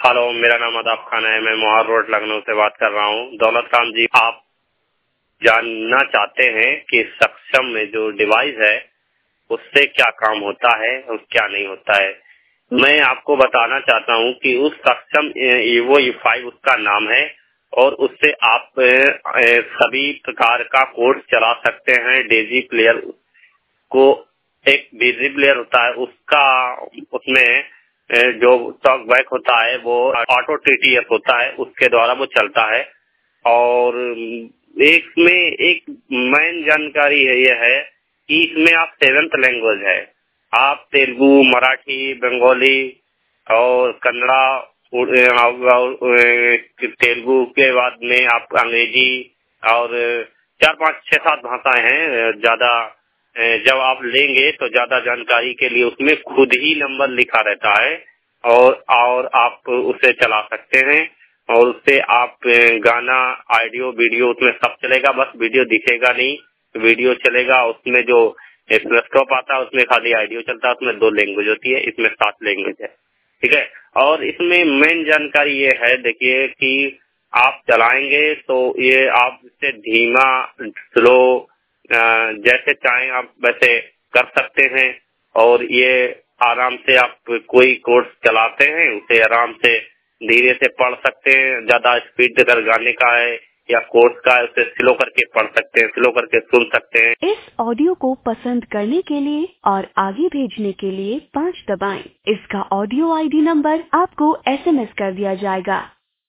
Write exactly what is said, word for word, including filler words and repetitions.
Hello, मेरा नाम अदाब खान है। मैं मोहार रोड लखनऊ से बात कर रहा हूँ। दौलत खान जी, आप जानना चाहते हैं कि सक्षम में जो डिवाइस है उससे क्या काम होता है और क्या नहीं होता है। मैं आपको बताना चाहता हूँ कि उस सक्षम ईवो ई फाइव उसका नाम है और उससे आप सभी प्रकार का कोर्स चला सकते हैं। डेजी प्लेयर को एक डेजी प्लेयर होता है, उसका उसमें जो टॉक बैक होता है वो ऑटो टीटीएस होता है, उसके द्वारा वो चलता है। और एक में एक मेन जानकारी है ये है कि इसमें आप सेवेंथ लैंग्वेज है, आप तेलुगु, मराठी, बंगाली और कन्नड़ा, तेलुगु के बाद में आप अंग्रेजी और चार पांच छह सात भाषाएं हैं। ज्यादा जब आप लेंगे तो ज्यादा जानकारी के लिए उसमें खुद ही नंबर लिखा रहता है और और आप उसे चला सकते हैं और उससे आप गाना, ऑडियो, वीडियो उसमें सब चलेगा। बस वीडियो दिखेगा नहीं, वीडियो चलेगा। उसमें जो लैपटॉप आता है उसमें खाली ऑडियो चलता है। उसमें दो लैंग्वेज होती है, इसमें सात लैंग्वेज है, ठीक है। और इसमें मेन जानकारी ये है, देखिए कि आप चलाएंगे तो ये आप इससे धीमा, स्लो, जैसे चाहें आप वैसे कर सकते हैं। और ये आराम से आप कोई कोर्स चलाते हैं उसे आराम से धीरे से पढ़ सकते हैं। ज्यादा स्पीड अगर गाने का है या कोर्स का है उसे स्लो करके पढ़ सकते हैं, स्लो करके सुन सकते हैं। इस ऑडियो को पसंद करने के लिए और आगे भेजने के लिए पाँच दबाएं। इसका ऑडियो आईडी नंबर आपको एसएमएस कर दिया जाएगा।